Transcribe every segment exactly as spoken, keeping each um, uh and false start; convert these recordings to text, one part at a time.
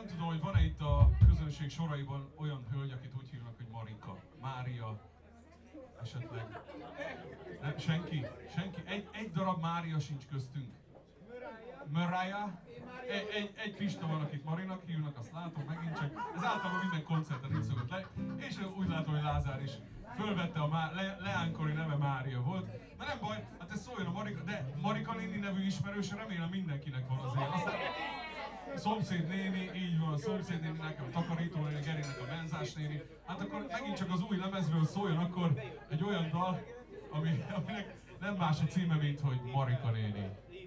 nem tudom, hogy van-e itt a közönség soraiban olyan hölgy, akit úgy hívnak, hogy Marika, Mária, esetleg. Nem, senki? Senki? Egy, egy darab Mária sincs köztünk. Mariah. Egy, egy, egy Pista van, akit Marinak hívnak, azt látom megint csak. Ez általában minden koncerten így szokott le. És úgy látom, hogy Lázár is fölvette a Má- le, leánykori neve Mária volt. De nem baj, hát ez szóljon a Marika, de Marika néni nevű ismerős, remélem mindenkinek van azért. Aztán szomszéd néni, így van, szomszéd néni, nekem a takarító néni, Gerinek a menzás néni. Hát akkor megint csak az új lemezről szóljon akkor egy olyan dal, ami, aminek nem más a címe, mint hogy Marika néni.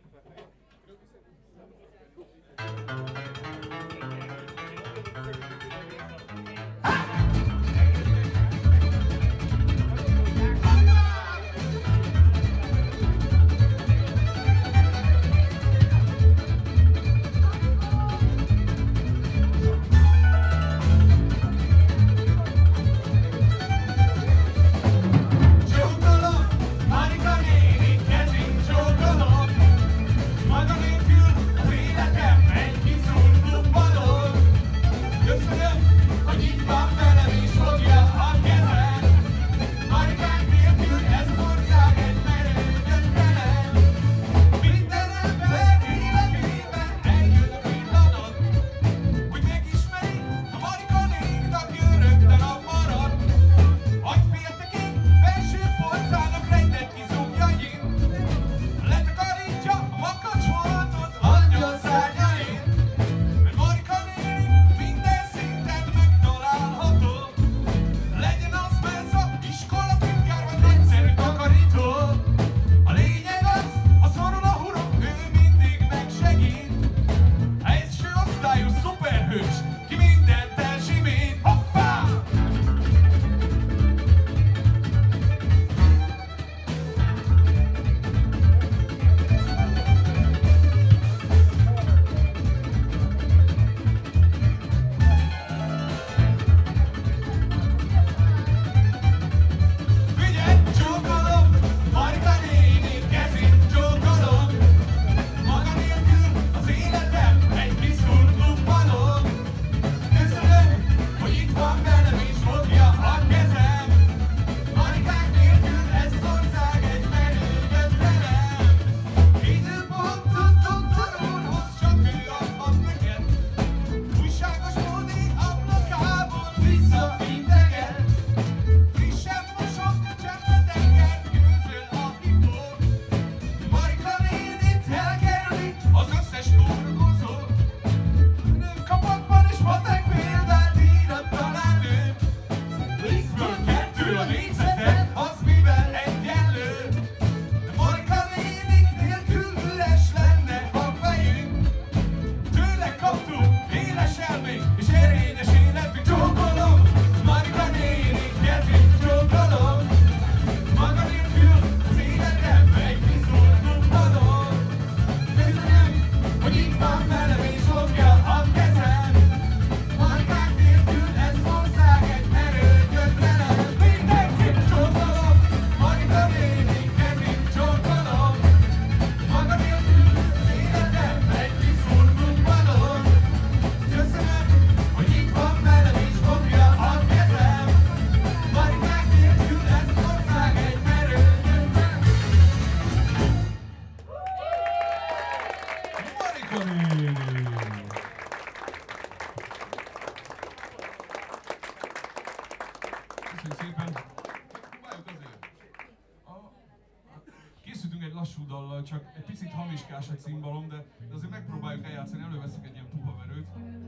Lassú dallal, csak egy picit hamiskás a cimbalom, de, de azért megpróbáljuk eljátszani, előveszek egy ilyen puhaverőt.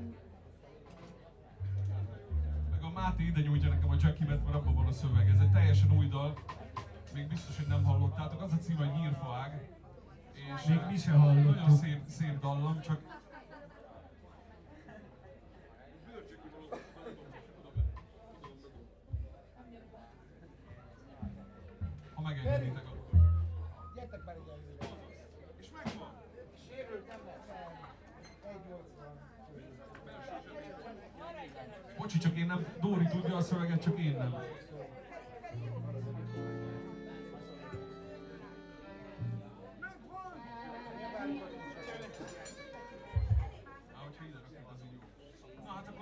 Meg a Máté ide nyújtja nekem a Jackie-met, mert abban van a szöveg. Ez egy teljesen új dal, még biztos, hogy nem hallottátok. Az a cím, hogy Nyírfaág. És még mi sem hallottuk. Nagyon szép, szép dallam, csak... Ha megengeditek akkor. Gyertek már ide előre. És megvan. Sérült nem lesz. egy nyolcvan. Bocsi, csak én nem, Dóri tudja a szöveget, csak én nem. Ahogyha ide rakjuk, az így jó.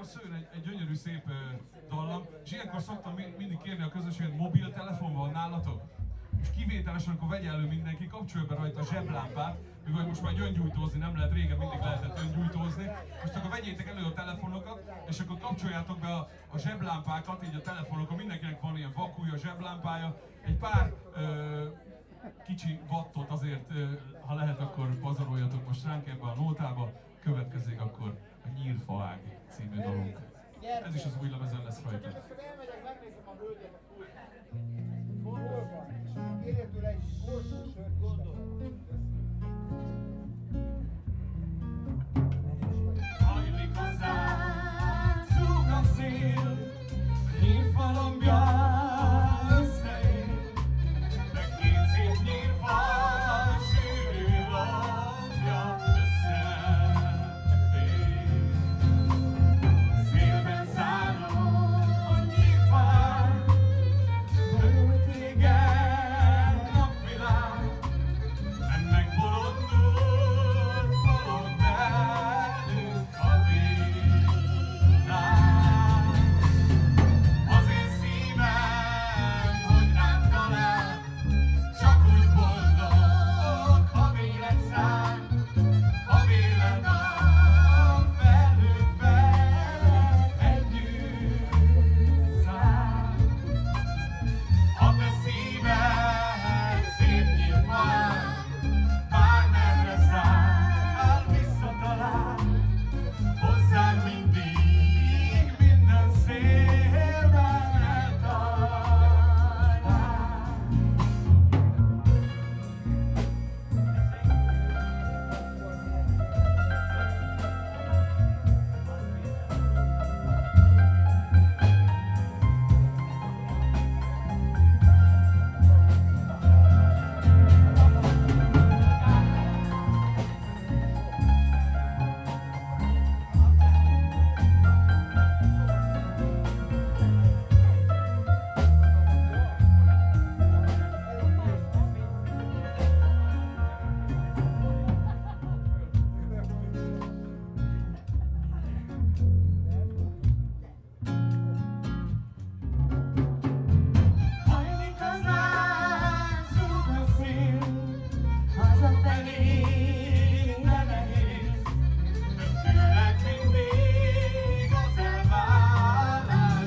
akkor szőn egy, egy gyönyörű szép uh, dallam, és ilyenkor szoktam mi, mindig kérni a közönséget, mobiltelefon van nálatok? És kivételesen akkor vegye elő mindenki, kapcsolja be rajta a zseblámpát, mivel most már öngyújtózni nem lehet, régen mindig lehetett öngyújtózni. Most akkor vegyétek elő a telefonokat, és akkor kapcsoljátok be a, a zseblámpákat, így a telefonokon, mindenkinek van ilyen vakúja, zseblámpája, egy pár ö, kicsi wattot azért, ö, ha lehet, akkor pazaroljatok most ránk ebbe a nótába, következik akkor a Nyírfaág című dalunk. Ez is az új lemezen lesz rajta. Elmegyek, megnézem a hölgyet a pultban. Hol van? Kérjél tőle egy kortó sört, gondolom. Hajlik hozzám, zúg a szél, nyírfa lombja összeér, de két szép nyírfa, sűrű lombja összefér. Szélben szálló a nyírfák, örül téged napvilág, ennek bolondul forog velünk a világ. Az én szívem, hogy rám talál, csak úgy boldog, ha véled száll, ha véled a felhők felett együtt száll. A te szíved szép nyírfák, bármerre száll, visszatalál, hozzám mindig minden szélben eltalál. Hajlik az ág, zúg a szél, hazafelé ne nehéz, de tőled mindig az elválás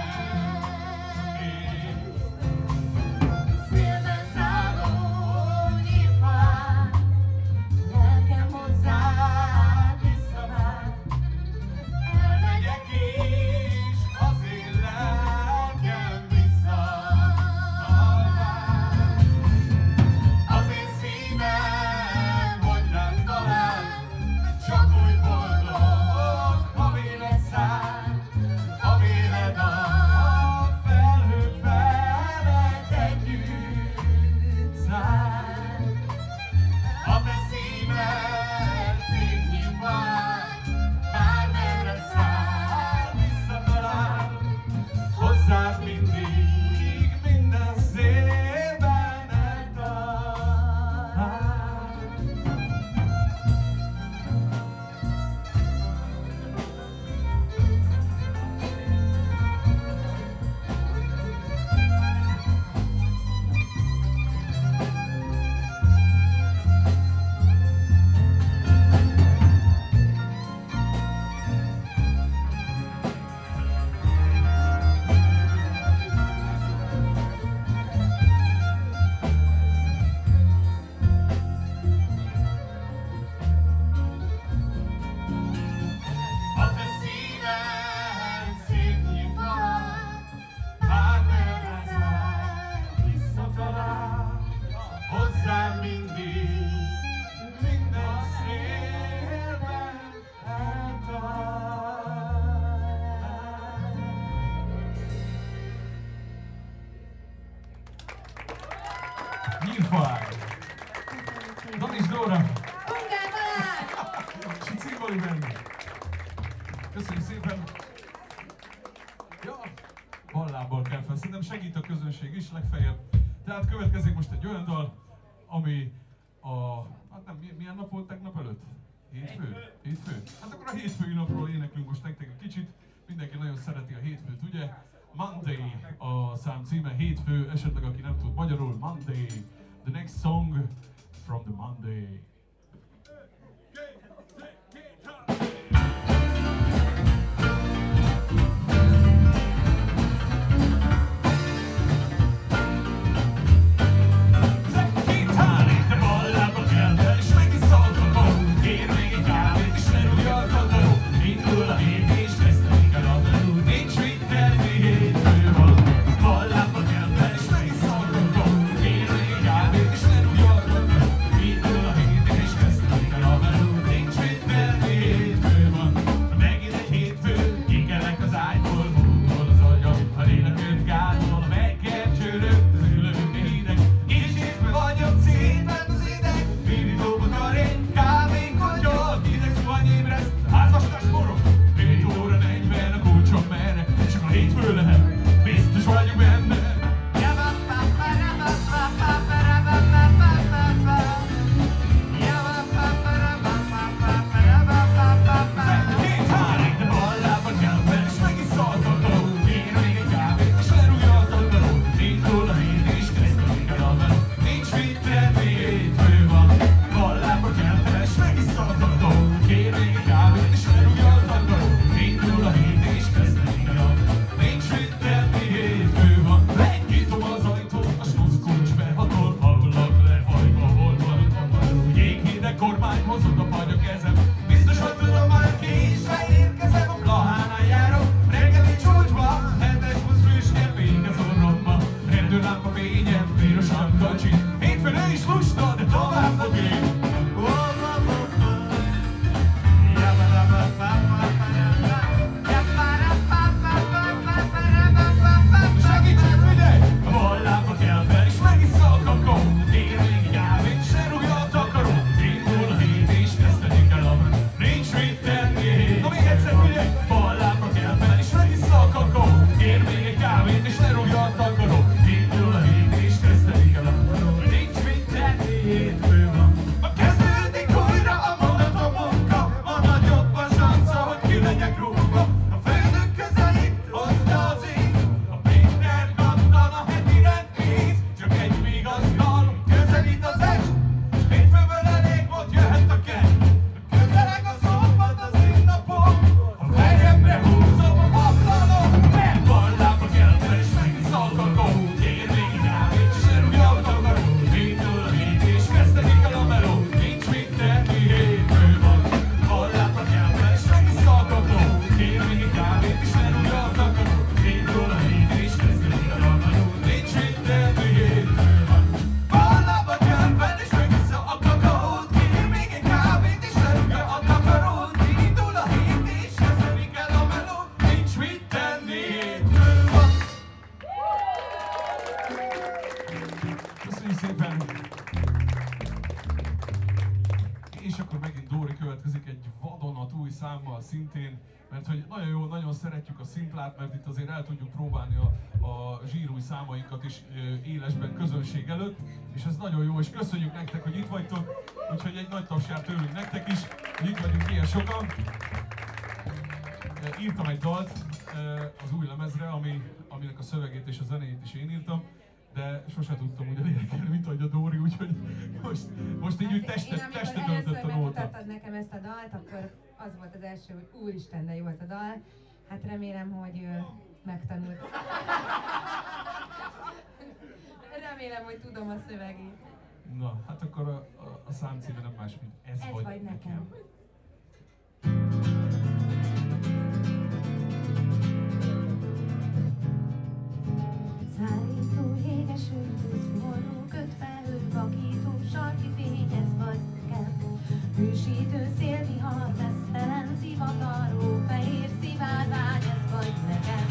nehéz. Szélben szálló nyírfák, lelkem hozzád visszavár, elmegyek és az én lelkem visszatalál. Az én szívem, hogy rám talál, csak úgy boldog, ha véled száll, ha véled a felhők felett együtt száll. A te szíved szép nyírfák, bármerre száll, visszatalál, hozzád mindig minden szélben eltalál. A te szíved szép nyírfák, bármerre száll, visszatalál, hozzám mindig minden szélben eltalál. Nyírfaág. Danis Dóra. Ungár Balázs! És a Cigoli Band. Köszönjük szépen! Ja, ballából kell fel, szerintem segít a közönség is legfeljebb. Tehát következik most egy olyan dal, ami a... hát nem, milyen nap volt tegnap előtt? Hétfő? Hétfő? Hát akkor a hétfői napról éneklünk most nektek egy kicsit. Monday a szám címe, hétfő, esetleg aki nem tud magyarul, Monday. The next song from the Monday. Szintén, mert hogy nagyon jó, nagyon szeretjük a szimplát, mert itt azért el tudjuk próbálni a, a zsírúj számainkat is élesben közönség előtt, és ez nagyon jó, és köszönjük nektek, hogy itt vagytok, úgyhogy egy nagy taps jár tőlünk nektek is, hogy itt vagyunk ilyen sokan. Írtam egy dalt az új lemezre, ami, aminek a szövegét és a zenéjét is én írtam, de sose tudtam úgy elénekelni, mint ahogy a Dóri, úgyhogy most, most így úgy testet, testet öltött a nóta. Amikor megmutattad nekem ezt a dalt, akkor az volt az első, hogy úristen, de jó volt a dal. Hát remélem, hogy ő megtanult. Remélem, hogy tudom a szövegét. Na, hát akkor a, a, a szám címe nem más, mint Ez, Ez vagy, vagy nekem. nekem. Szállító jéges őtűz, forró kötfelhő, vakító sarki fény, ez vagy nekem. Hűsítő szélvihar, vesztelen szivataró, fehér szivárvány, ez vagy nekem.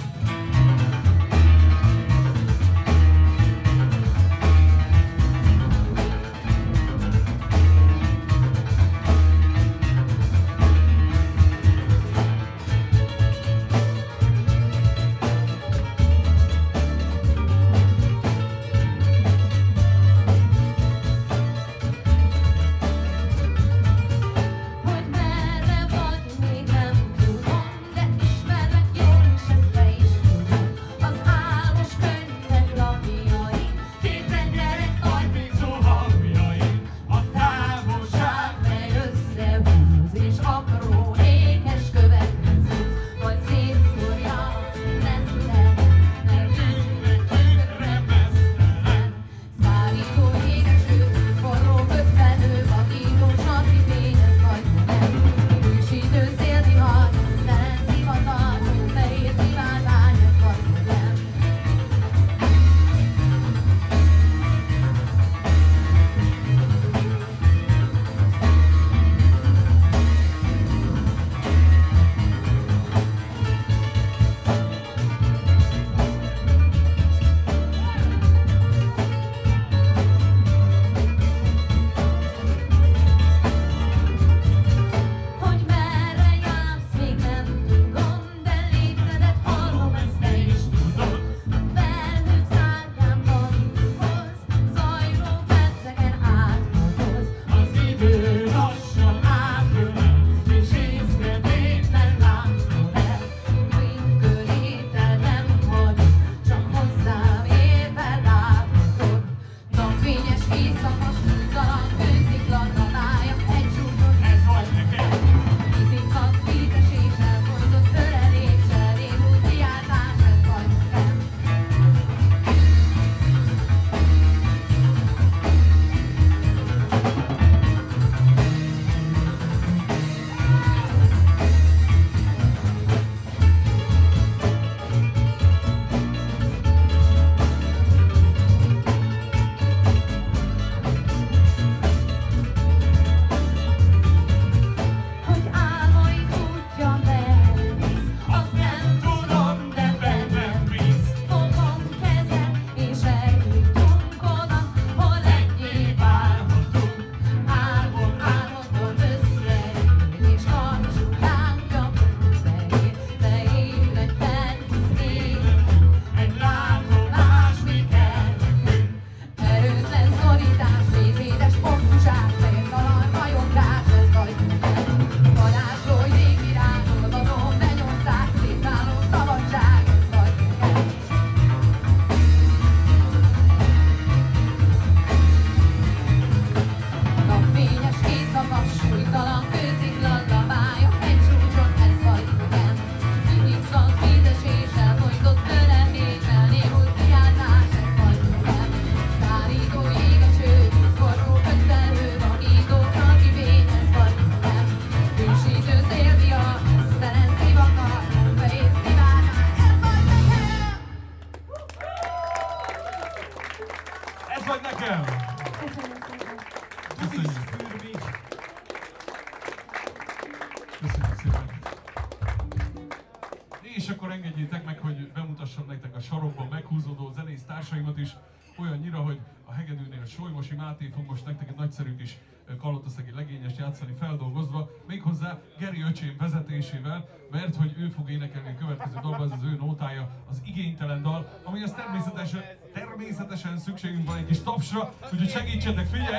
és akkor engedjétek meg, hogy bemutassam nektek a sarokban meghúzódó zenész társaimat is, olyannyira, hogy a hegedűnél Solymosi Máté fog most nektek egy nagyszerű kis kalotaszegi legényest játszani feldolgozva, méghozzá Geri öcsém vezetésével, mert hogy ő fog énekelni a következő dalban, ez az ő nótája, az Igénytelen dal, ami az természetesen, természetesen szükségünk van egy kis tapsra, úgyhogy segítsetek, figyelj!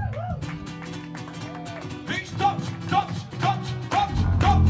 Nincs taps, taps, taps, taps, taps!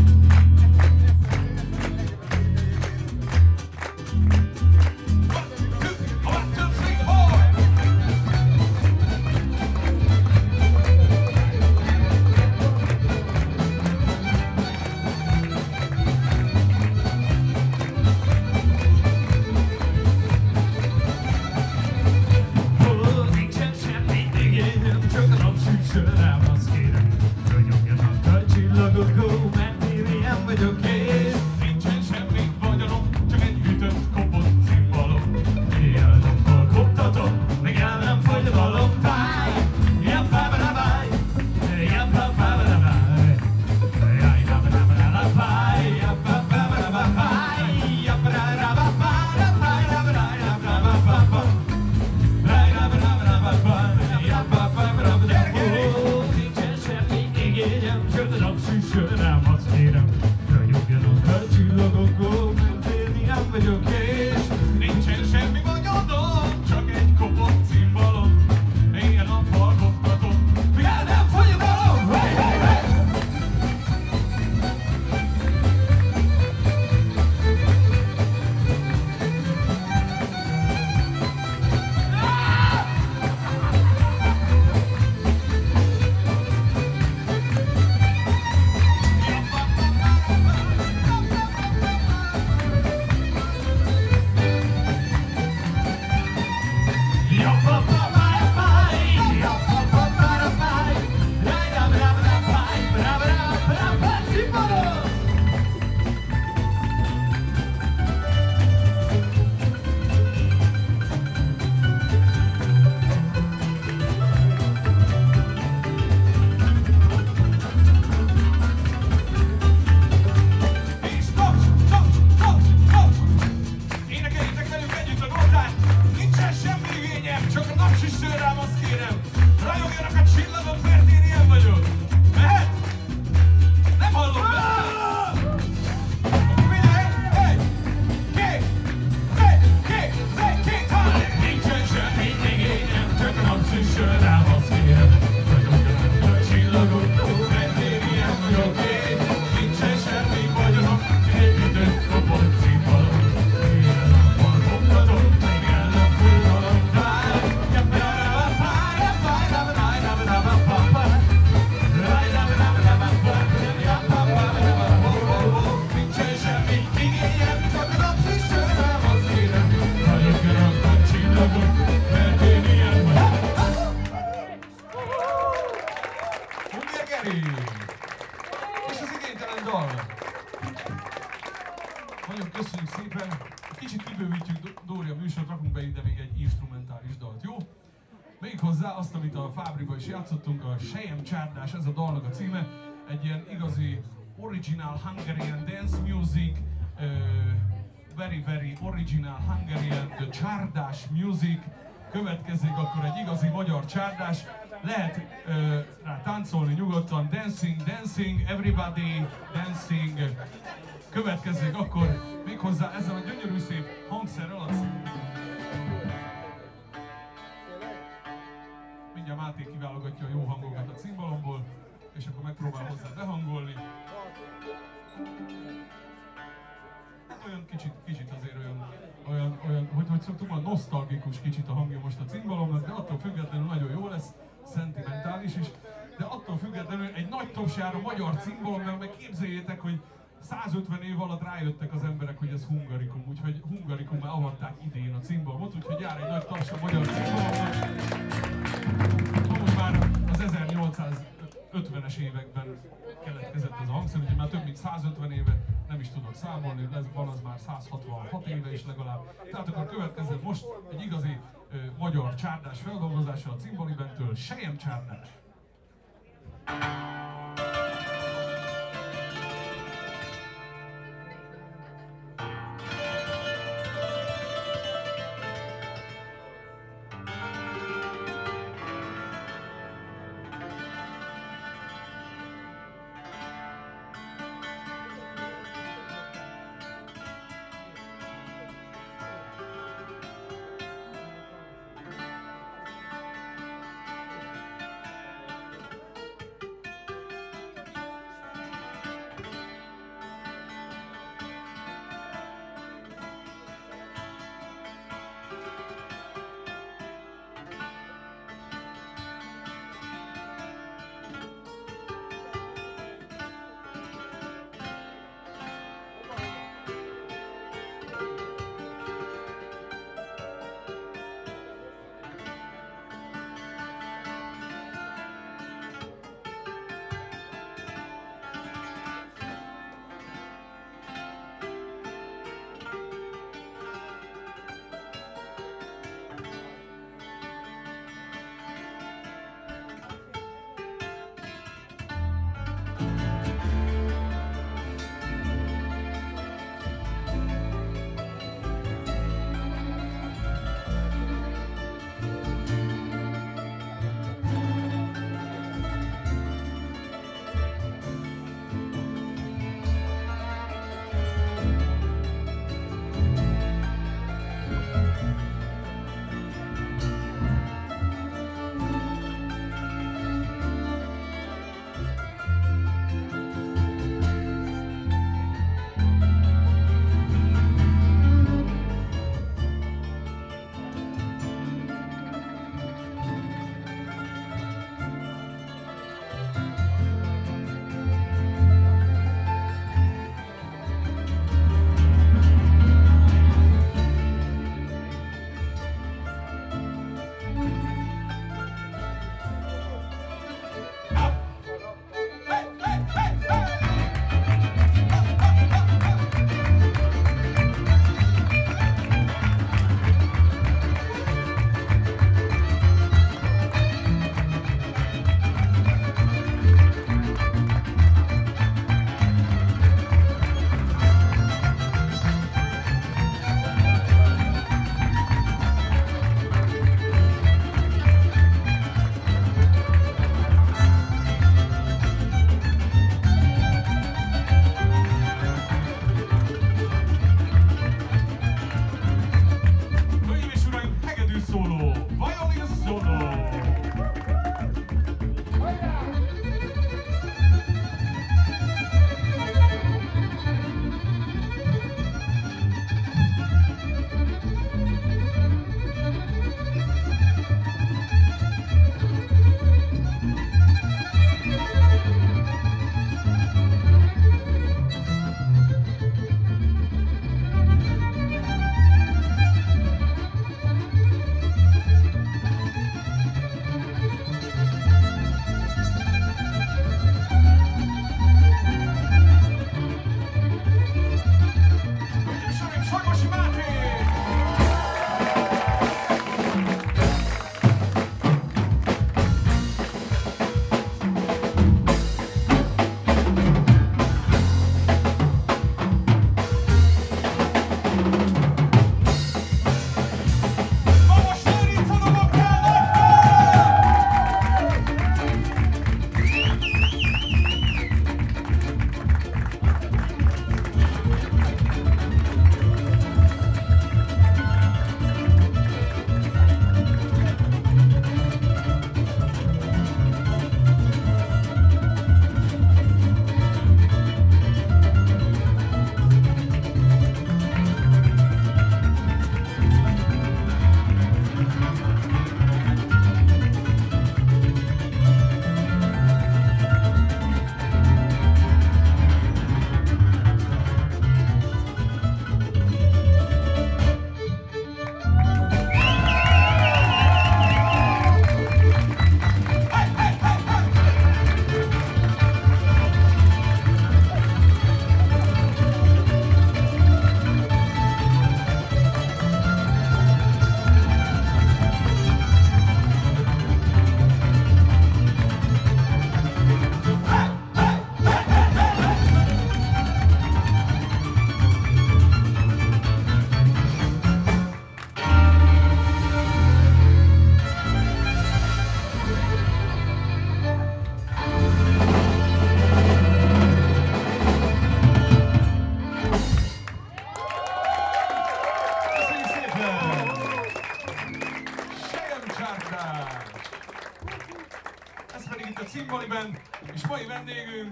Nagyon köszönjük szépen. Kicsit kibővítjük Dóri a műsort, rakunk be ide még egy instrumentális dalt, jó? Méghozzá azt, amit a Fábriba is játszottunk, a Sejem Csárdás, ez a dalnak a címe. Egy ilyen igazi original Hungarian dance music, uh, very very original Hungarian the csárdás music. Következik akkor egy igazi magyar csárdás. Lehet uh, rá táncolni nyugodtan, dancing, dancing, everybody dancing. Következzék akkor méghozzá ezzel a gyönyörű szép hangszerrel az... Mindjárt Máté kiválogatja a jó hangokat a cimbalomból, és akkor megpróbál hozzá behangolni. Olyan kicsit, kicsit azért olyan, olyan, olyan hogy, hogy szoktuk mondani, nosztalgikus kicsit a hangja most a cimbalomnak, de attól függetlenül nagyon jó lesz, szentimentális is, de attól függetlenül egy nagy tapsjára magyar cimbalom, mert meg képzeljétek, hogy százötven év alatt rájöttek az emberek, hogy ez hungarikum, úgyhogy hungarikum avatták idén a cimbalomot, úgyhogy jár egy nagy taps a magyar cimbalomnak. Most már az ezernyolcszázötvenes években keletkezett ez a hangszer, úgyhogy már több mint százötven éve nem is tudok számolni, lesz, van az már száz hatvanhat éve is legalább. Tehát akkor következő most egy igazi ö, magyar csárdás feldolgozása a Cimbalibentől, Sejem Csárdás.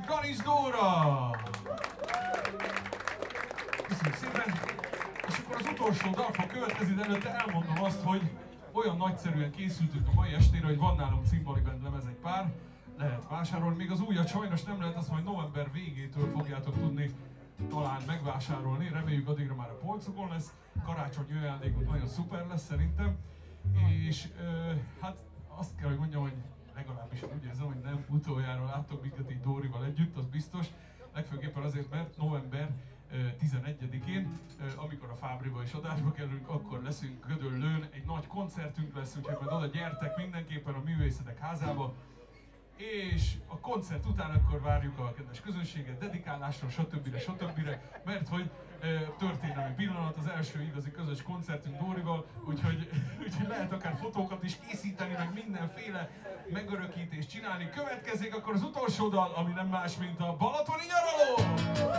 Galics Dóra! Köszönjük szépen! És akkor az utolsó dalfog következni, de előtte elmondom azt, hogy olyan nagyszerűen készültünk a mai estére, hogy van nálunk Cimbali Band lemez egy pár, lehet vásárolni. Még az újat sajnos nem lehet, azt majd november végétől fogjátok tudni talán megvásárolni. Reméljük addigra már a polcokon lesz. Karácsonyi ajándékot nagyon szuper lesz szerintem. És ö, hát azt kell, hogy mondjam, hogy legalábbis úgy érzem, hogy nem utoljára láttok minket így Dórival együtt, az biztos. Legfőképpen azért, mert november tizenegyedikén, amikor a Fábriba is adásba kerülünk, akkor leszünk Gödöllőn, egy nagy koncertünk lesz, úgyhogy majd oda gyertek mindenképpen a Művészetek Házába. És a koncert után akkor várjuk a kedves közönséget, dedikálásra, stb. stb. Mert hogy e, történelmi pillanat, az első igazi közös koncertünk Dórival, úgyhogy, úgyhogy lehet akár fotókat is készíteni, meg mindenféle megörökítést csinálni. Következik akkor az utolsó dal, ami nem más, mint a balatoni nyaraló!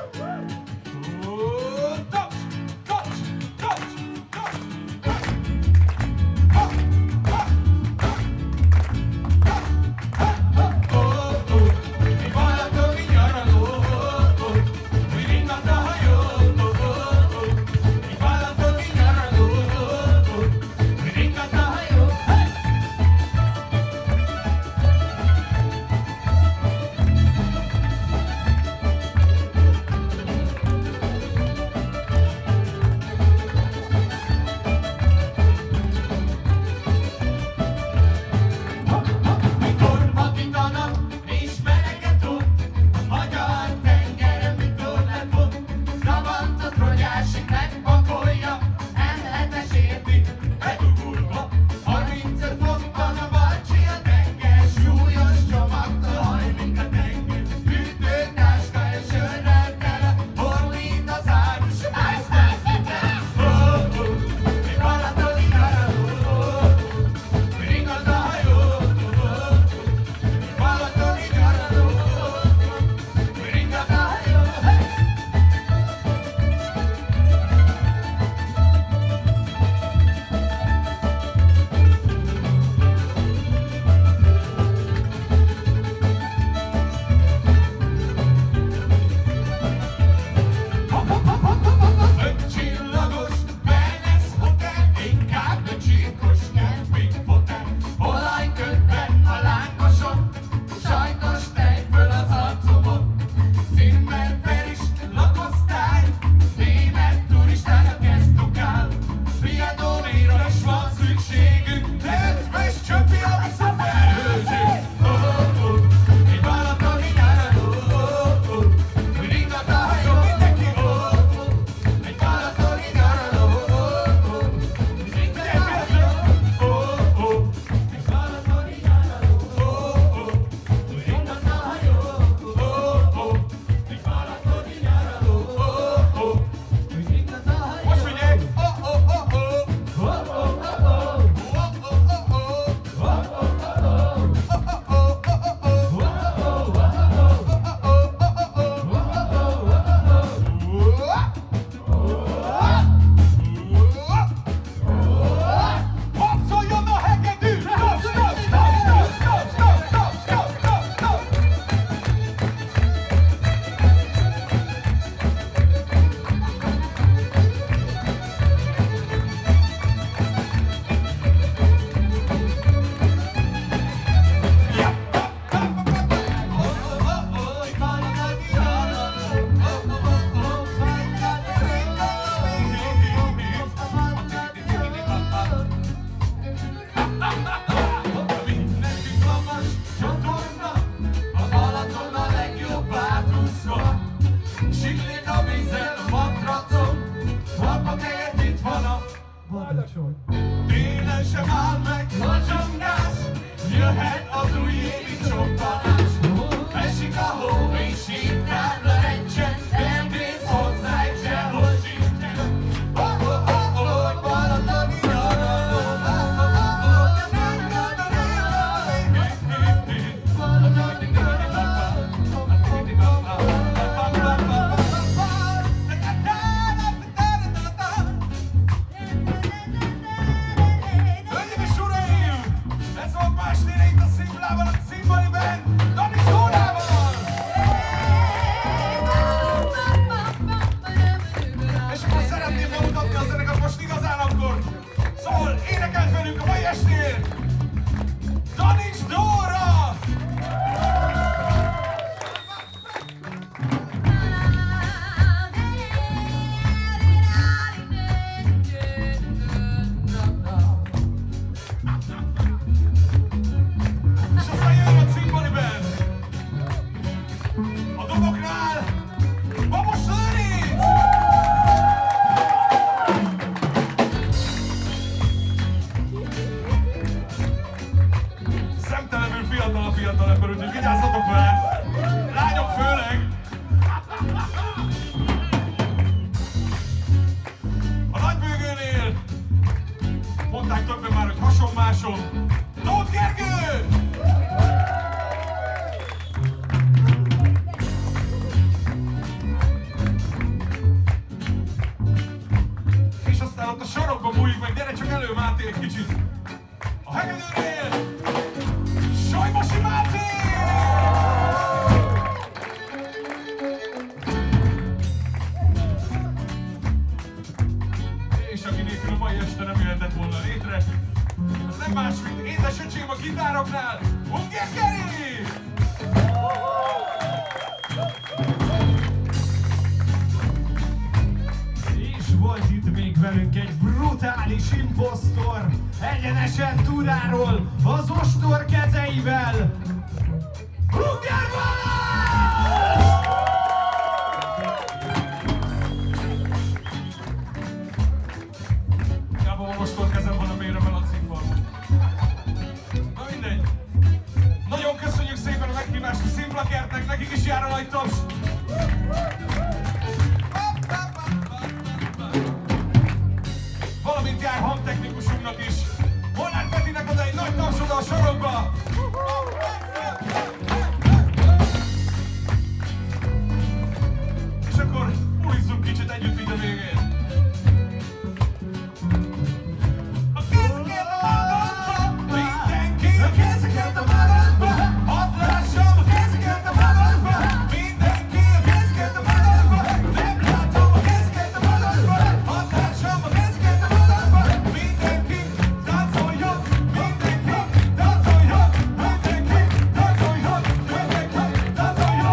Taps! Taps! Taps! Taps! Télen sem áll meg a csongás, jöhet az új évi csobbanás. Esik a hó és inkább lehencsen, nem mész hozzá egy sehol sincsen. Oh, oh, oh, oh, balatoni nyaraló. Mátékon múlik meg, gyere csak elő Máté egy kicsit! A hegedűnél! Sajmosi Máté! És aki nélkül a mai este nem jöhetett volna létre, az nem más, mint édesöcsém a gitároknál, Unger Geri! És volt itt még velünk egy brutális imposztor, egyenesen Turáról, az ostor kezeivel, Unger Balázs! Hiába van ostor kezem, van a méremben a címban. Na mindegy. Nagyon köszönjük szépen a meghívást a Színplakertnek, nekik is jár a nagy taps. Valamint jár hangtechnikusunknak is. Molnár Petinek ad egy nagy tapsod a sorokba. És akkor bulizzunk kicsit együtt így a végén. A kezeket a magadba, mindenki a kezeket a magadba. Hadd lássam a kezeket a magadba, mindenki a kezeket a magadba. Nem látom a kezeket a magadba, hadd lássam a kezeket a magadba. Mindenki táncoljon, mindenki táncoljon, mindenki táncoljon, mindenki táncoljon,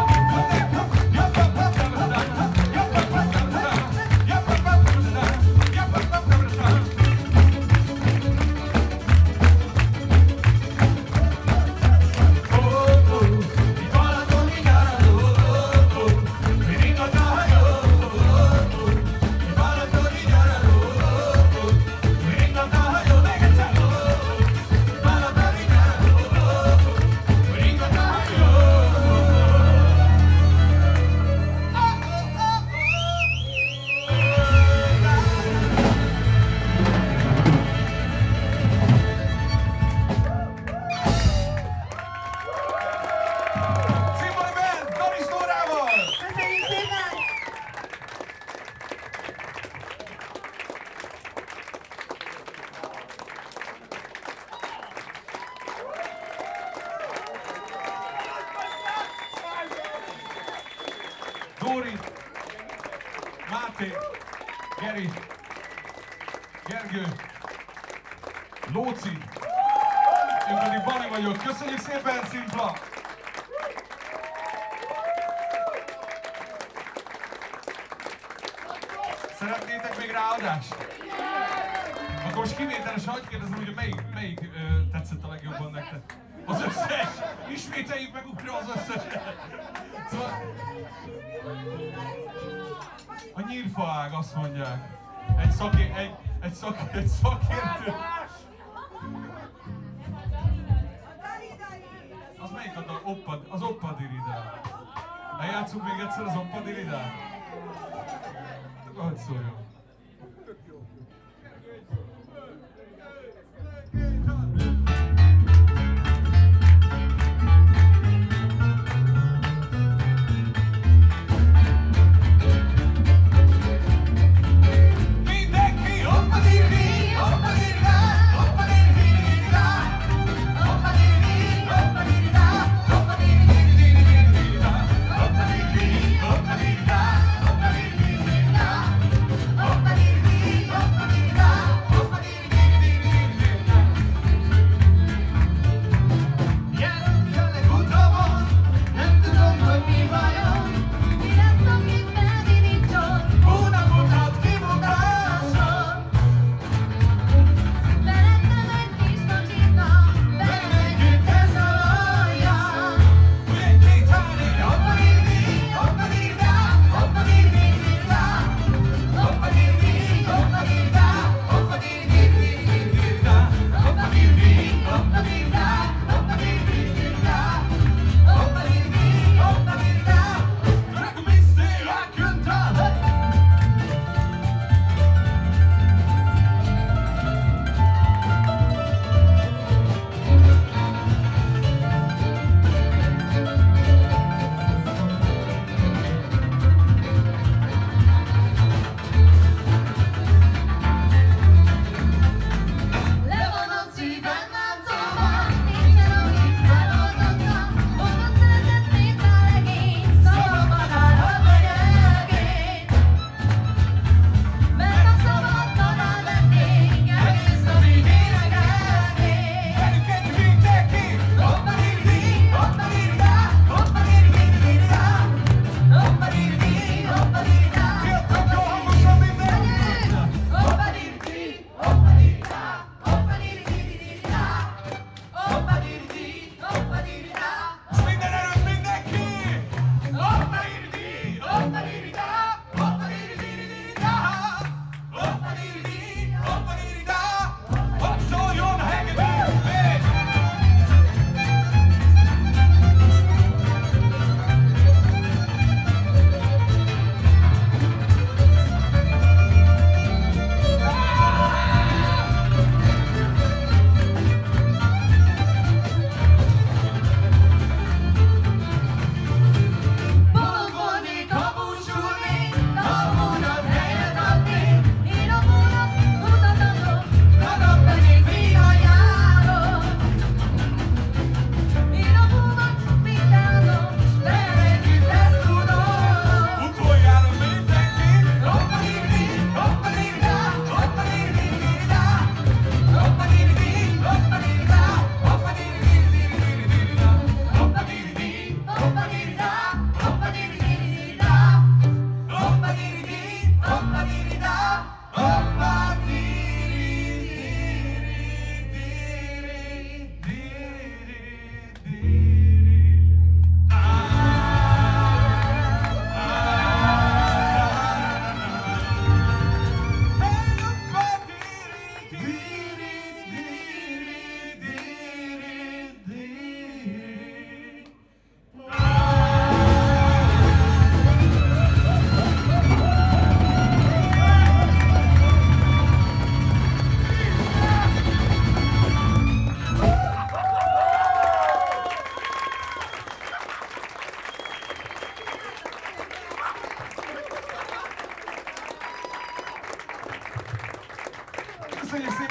Cimbali Band, Doris Dórával! Köszönjük szépen! Dóri, Máté, Geri, Gergő, Lóci, én pedig Bali vagyok. Köszönjük szépen, Szimpla! Szeretnétek még ráadást? Akkor most kivételesen hagyd kérdezem, hogy melyik, melyik ö, tetszett a legjobban nektek? Az összes! Ismételjük meg újra az összes! Szóval... A nyírfaág, azt mondják. Egy szaké... egy... egy, szak, egy szakértő... Az melyik a dal? Oppa, az Oppadirida. Eljátszunk még egyszer az Oppadirida? Hát akkor hadd szóljon. Mindenki Oppadiridi, Oppadirida, Oppadirida, Oppadiridi, Oppadirida, Oppadiridi, Oppadiridi, Oppadirida, Oppadiridi,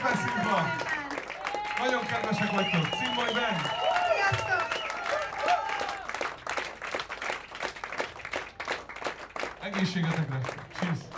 szépen, Szilva! Nagyon kedvesek vagytok! Cimboly Ben! Sziasztok! Egészségetekre! Cheers!